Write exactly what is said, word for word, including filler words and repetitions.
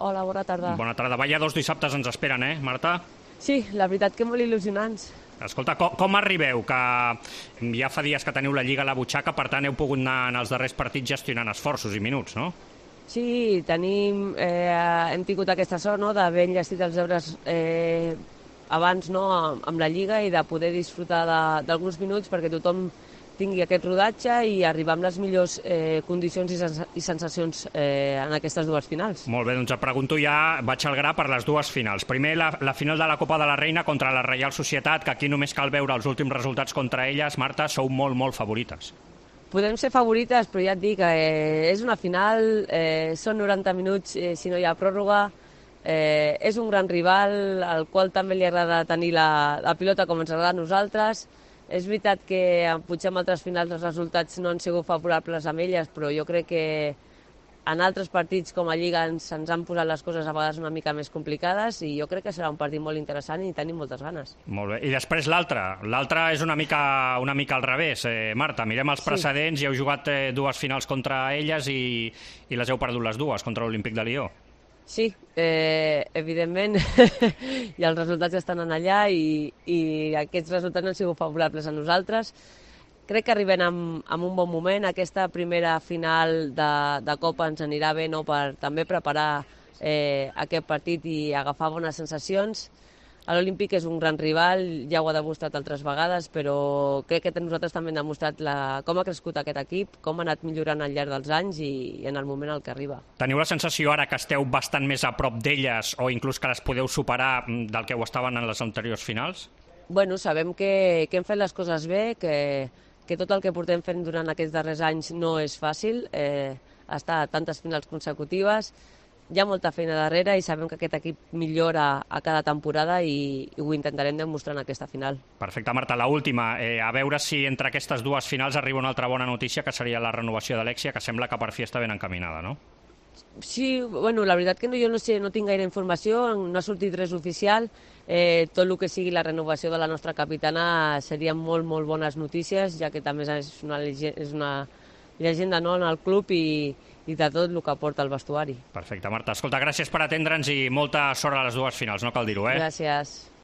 Hola, bona tarda. Bona tarda. Vaya dos dissabtes ens esperen, eh, Marta? Sí, la veritat que molt il·lusionants. Escolta, com, com arribeu? Que ja fa dies que teniu la Lliga a la butxaca, per tant heu pogut anar en els darrers partits gestionant esforços i minuts, no? Sí, tenim, eh, hem tingut aquesta sort, no?, d'haver enllestit els deures eh, abans, no?, amb la Lliga i de poder disfrutar d'alguns minuts perquè tothom tingui aquest rodatge i arribar amb les millors eh, condicions i, sens i sensacions eh, en aquestes dues finals. Molt bé, doncs et pregunto ja, vaig al gra per les dues finals. Primer, la, la final de la Copa de la Reina contra la Reial Societat, que aquí només cal veure els últims resultats contra elles. Marta, sou molt, molt favorites. Podem ser favorites, però ja et dic, eh, és una final, eh, són noranta minuts eh, si no hi ha pròrroga, eh, és un gran rival al qual també li agrada tenir la, la pilota com ens agrada a nosaltres. És veritat que potser en altres finals els resultats no han sigut favorables amb elles, però jo crec que en altres partits com a Lliga ens, ens han posat les coses a vegades una mica més complicades i jo crec que serà un partit molt interessant i tenim moltes ganes. Molt bé. I després l'altre. L'altre és una mica, una mica al revés. Eh, Marta, mirem els precedents, sí. Heu jugat eh, dues finals contra elles i, i les heu perdut les dues contra l'Olímpic de Lió. Sí, eh, evidentment, i els resultats estan en allà i, i aquests resultats no han sigut favorables a nosaltres. Crec que arribem amb, amb un bon moment. Aquesta primera final de, de Copa ens anirà bé, no?, per també preparar eh, aquest partit i agafar bones sensacions. L'Olímpic és un gran rival, ja ho ha demostrat altres vegades, però crec que nosaltres també hem demostrat la, com ha crescut aquest equip, com ha anat millorant al llarg dels anys i, i en el moment al que arriba. Teniu la sensació ara que esteu bastant més a prop d'elles o inclús que les podeu superar del que ho estaven en les anteriors finals? Bueno, sabem que, que hem fet les coses bé, que, que tot el que portem fent durant aquests darrers anys no és fàcil, eh, estar a tantes finals consecutives. Hi ha molta feina darrere i sabem que aquest equip millora a cada temporada i, i ho intentarem demostrar en aquesta final. Perfecte, Marta. La última, eh, a veure si entre aquestes dues finals arriba una altra bona notícia, que seria la renovació d'Alexia, que sembla que per fi està ben encaminada, no? Sí, bueno, la veritat que no, jo no sé, no tinc gaire informació, no ha sortit res oficial. Eh, tot el que sigui la renovació de la nostra capitana serien molt, molt bones notícies, ja que també és una, és una llegenda, no?, en el club i, i de tot el que aporta el vestuari. Perfecte, Marta. Escolta, gràcies per atendre'ns i molta sort a les dues finals, no cal dir-ho, eh? Gràcies.